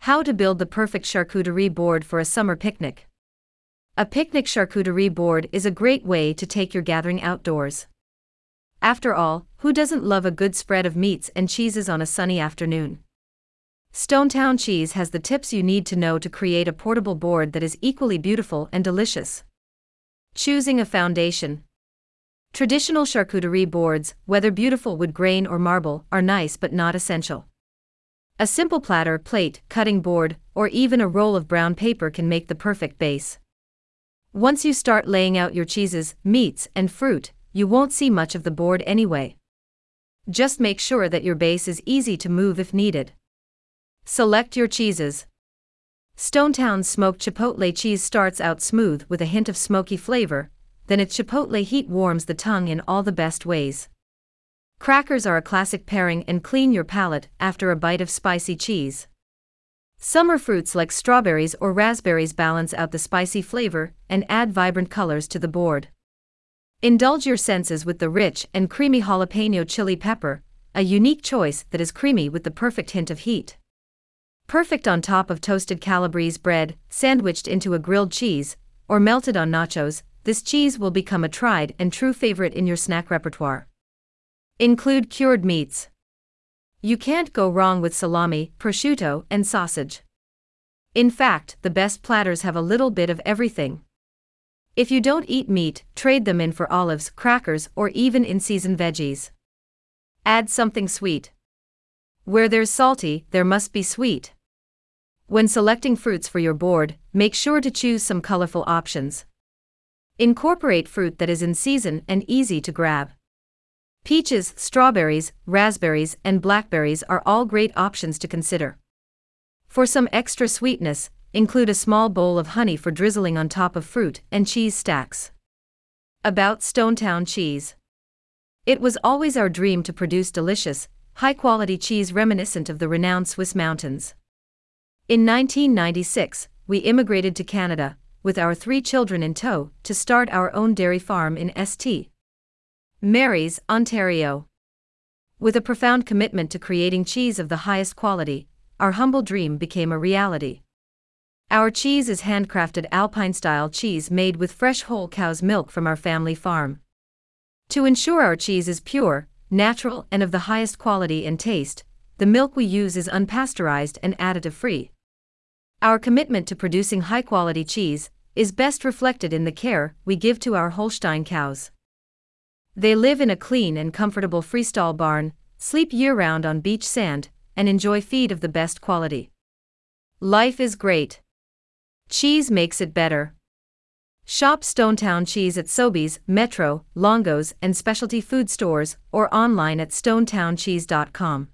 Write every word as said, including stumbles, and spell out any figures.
How to build the perfect charcuterie board for a summer picnic. A picnic charcuterie board is a great way to take your gathering outdoors. After all, who doesn't love a good spread of meats and cheeses on a sunny afternoon? Stonetown Cheese has the tips you need to know to create a portable board that is equally beautiful and delicious. Choosing a foundation. Traditional charcuterie boards, whether beautiful wood grain or marble, are nice but not essential. A simple platter, plate, cutting board, or even a roll of brown paper can make the perfect base. Once you start laying out your cheeses, meats, and fruit, you won't see much of the board anyway. Just make sure that your base is easy to move if needed. Select your cheeses. Stonetown's smoked chipotle cheese starts out smooth with a hint of smoky flavor, then its chipotle heat warms the tongue in all the best ways. Crackers are a classic pairing and clean your palate after a bite of spicy cheese. Summer fruits like strawberries or raspberries balance out the spicy flavor and add vibrant colors to the board. Indulge your senses with the rich and creamy jalapeno chili pepper, a unique choice that is creamy with the perfect hint of heat. Perfect on top of toasted Calabrese bread, sandwiched into a grilled cheese, or melted on nachos, this cheese will become a tried and true favorite in your snack repertoire. Include cured meats. You can't go wrong with salami, prosciutto, and sausage. In fact, the best platters have a little bit of everything. If you don't eat meat, trade them in for olives, crackers, or even in-season veggies. Add something sweet. Where there's salty, there must be sweet. When selecting fruits for your board, make sure to choose some colorful options. Incorporate fruit that is in season and easy to grab. Peaches, strawberries, raspberries, and blackberries are all great options to consider. For some extra sweetness, include a small bowl of honey for drizzling on top of fruit and cheese stacks. About Stonetown Cheese. It was always our dream to produce delicious, high-quality cheese reminiscent of the renowned Swiss mountains. In nineteen ninety-six, we immigrated to Canada, with our three children in tow, to start our own dairy farm in Saint Mary's, Ontario. With a profound commitment to creating cheese of the highest quality, our humble dream became a reality. Our cheese is handcrafted Alpine-style cheese made with fresh whole cow's milk from our family farm. To ensure our cheese is pure, natural, and of the highest quality and taste, the milk we use is unpasteurized and additive-free. Our commitment to producing high-quality cheese is best reflected in the care we give to our Holstein cows. They live in a clean and comfortable freestall barn, sleep year-round on beach sand, and enjoy feed of the best quality. Life is great. Cheese makes it better. Shop Stonetown Cheese at Sobeys, Metro, Longo's, and specialty food stores, or online at stonetown cheese dot com.